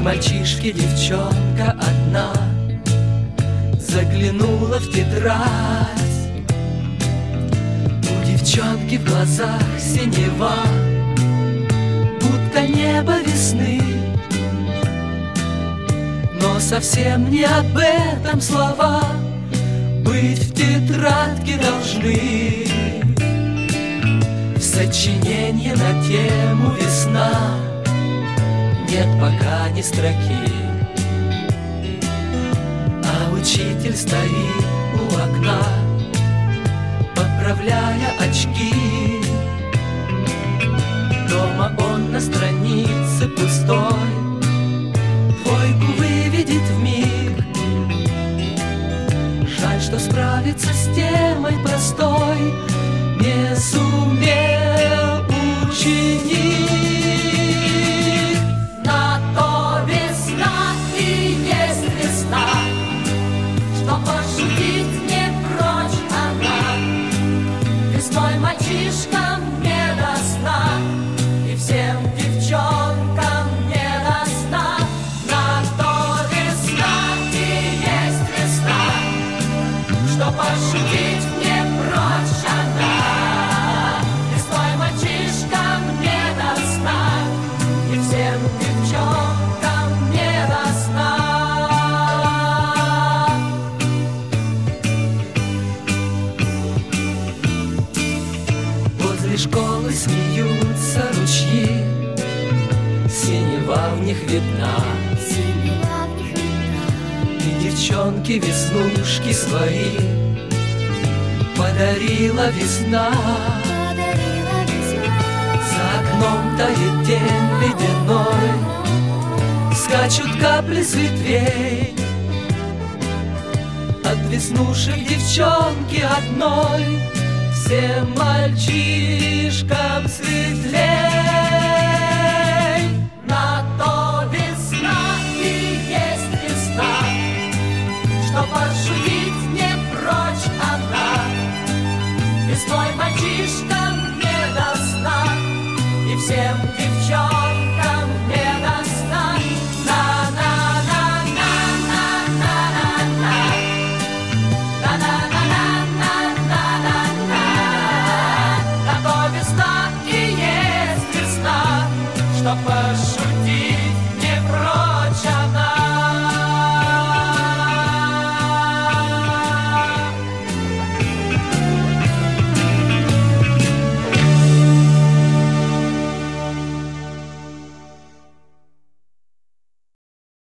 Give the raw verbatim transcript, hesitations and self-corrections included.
к мальчишке девчонка одна заглянула в тетрадь. У девчонки в глазах синева, будто небо весны, но совсем не об этом слова быть в тетрадке должны. В сочинении на тему «Весна» нет пока ни строки, а учитель стоит у окна, поправляя очки. Дома он на странице пустой двойку выведет вмиг. Жаль, что справиться с темой простой не сумел ученик. На то весна и есть весна, что пошутить не прочь она. Весной мальчишкам не до сна, и всем девчонкам не до сна. На то весна и есть весна, что пошутить не прочь она. Весной мальчишкам не до сна, и всем девчонкам не до сна. Возле школы смеются ручьи, синева в них видна, и девчонки веснушки свои подарила весна. За окном тает день ледяной, скачут капли с ветвей. От веснушек девчонки одной всем мальчишкам светлей. На то весна и есть весна, что пошутить не прочь она. Весной мальчишкам не до сна, и всем девчонкам не до сна. На то весна и есть весна, что пошутить не прочь.